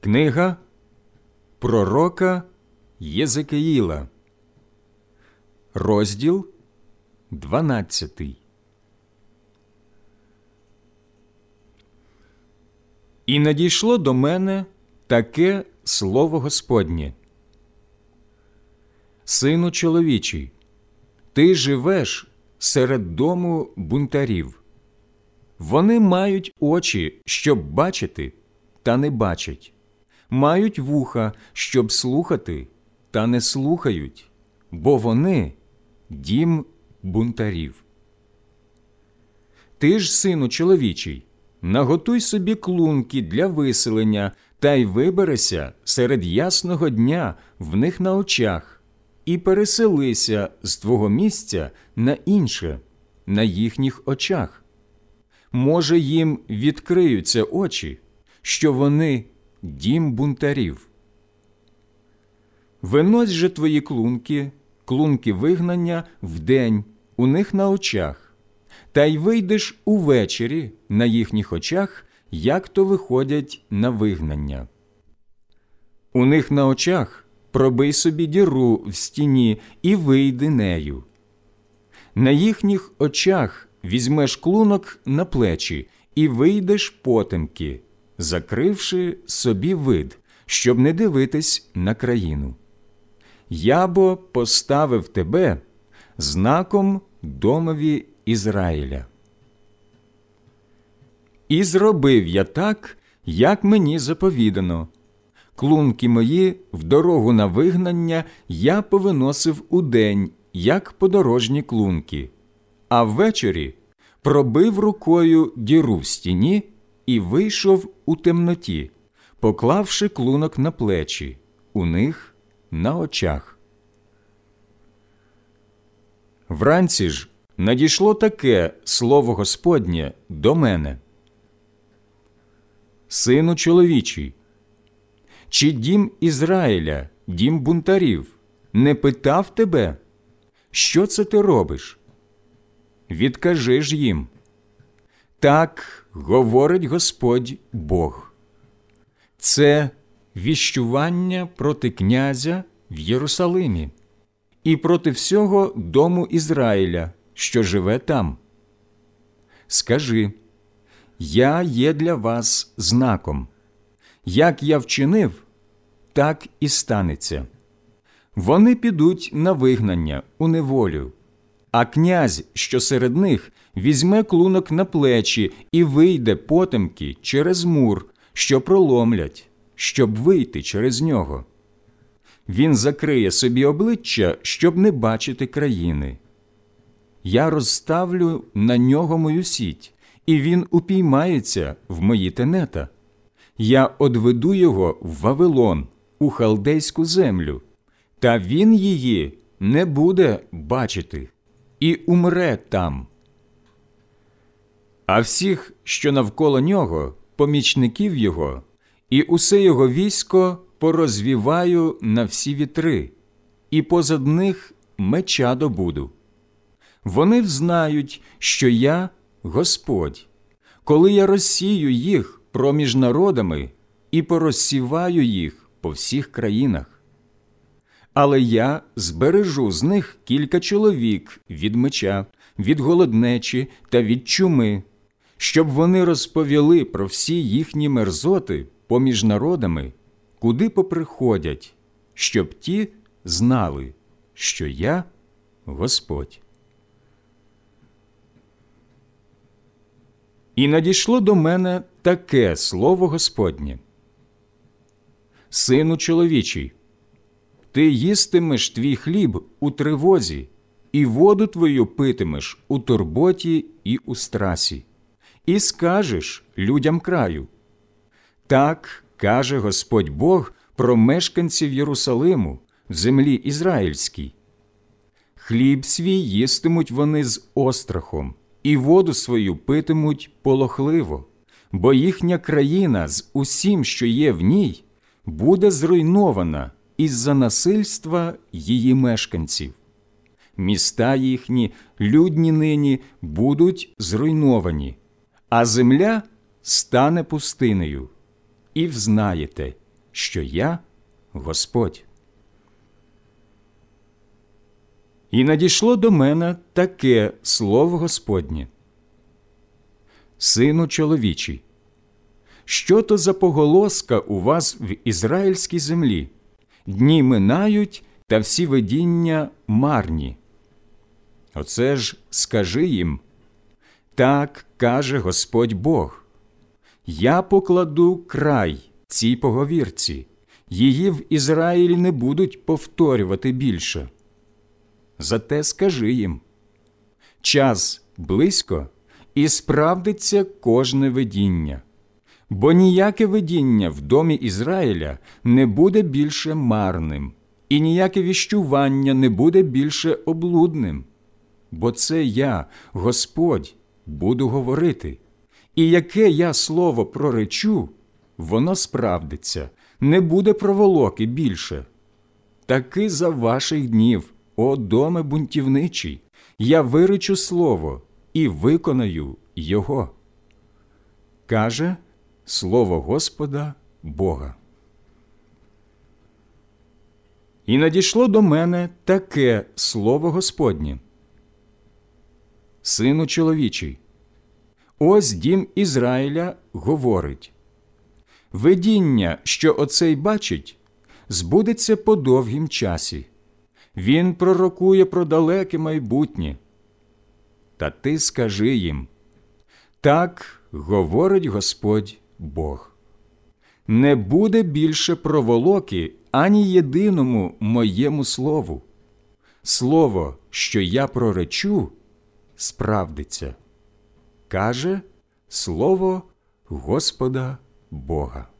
Книга пророка Єзекіїла, розділ 12. І надійшло до мене таке слово Господнє: «Сину чоловічий, ти живеш серед дому бунтарів. Вони мають очі, щоб бачити, та не бачать, мають вуха, щоб слухати, та не слухають, бо вони – дім бунтарів. Ти ж, сину чоловічий, наготуй собі клунки для виселення та й виберися серед ясного дня в них на очах, і переселися з твого місця на інше, на їхніх очах. Може, їм відкриються очі, що вони – дім бунтарів. Винось же твої клунки вигнання вдень у них на очах, та й вийдеш увечері на їхніх очах, як то виходять на вигнання. У них на очах пробий собі діру в стіні і вийди нею. На їхніх очах візьмеш клунок на плечі і вийдеш потемки, закривши собі вид, щоб не дивитись на країну. Я бо поставив тебе знаком домові Ізраїля. І зробив я так, як мені заповідано. Клунки мої в дорогу на вигнання я повиносив удень, як подорожні клунки, а ввечері пробив рукою діру в стіні і вийшов у темноті, поклавши клунок на плечі, у них на очах. Вранці ж надійшло таке слово Господнє до мене: «Сину чоловічий, чи дім Ізраїля, дім бунтарів, не питав тебе, що це ти робиш? Відкажи ж їм: так говорить Господь Бог. Це віщування проти князя в Єрусалимі і проти всього дому Ізраїля, що живе там. Скажи: я є для вас знаком. Як я вчинив, так і станеться. Вони підуть на вигнання у неволю, а князь, що серед них, візьме клунок на плечі і вийде потемки через мур, що проломлять, щоб вийти через нього. Він закриє собі обличчя, щоб не бачити країни. Я розставлю на нього мою сіть, і він упіймається в мої тенета. Я одведу його в Вавилон, у халдейську землю, та він її не буде бачити і умре там. А всіх, що навколо нього, помічників його, і усе його військо порозвіваю на всі вітри, і позад них меча добуду. Вони взнають, що я Господь, коли я розсію їх проміж народами і порозсіваю їх по всіх країнах. Але я збережу з них кілька чоловік від меча, від голоднечі та від чуми, щоб вони розповіли про всі їхні мерзоти поміж народами, куди поприходять, щоб ті знали, що я Господь. І надійшло до мене таке слово Господнє: «Сину чоловічий, ти їстимеш твій хліб у тривозі, і воду твою питимеш у турботі і у страсі, і скажеш людям краю: так каже Господь Бог про мешканців Єрусалиму в землі Ізраїльській. Хліб свій їстимуть вони з острахом, і воду свою питимуть полохливо, бо їхня країна з усім, що є в ній, буде зруйнована із-за насильства її мешканців. Міста їхні, людні нині, будуть зруйновані, а земля стане пустинею. І взнаєте, що я Господь. І надійшло до мене таке слово Господнє: Сину чоловічий, що то за поголоска у вас в ізраїльській землі? Дні минають, та всі видіння марні. Оце ж скажи їм: так каже Господь Бог, я покладу край цій поговірці, її в Ізраїлі не будуть повторювати більше. Зате скажи їм: час близько, і справдиться кожне видіння, бо ніяке видіння в домі Ізраїля не буде більше марним, і ніяке віщування не буде більше облудним. Бо це я, Господь, буду говорити, і яке я слово проречу, воно справдиться, не буде проволоки більше. Таки за ваших днів, о доме бунтівничий, я виречу слово і виконаю його. Каже слово Господа Бога. І надійшло до мене таке слово Господнє: Сину чоловічий, ось дім Ізраїля говорить: видіння, що оцей бачить, збудеться по довгім часі. Він пророкує про далеке майбутнє. Та ти скажи їм: так говорить Господь Бог. Не буде більше проволоки ані єдиному моєму слову. Слово, що я проречу, справдиться. Каже слово Господа Бога.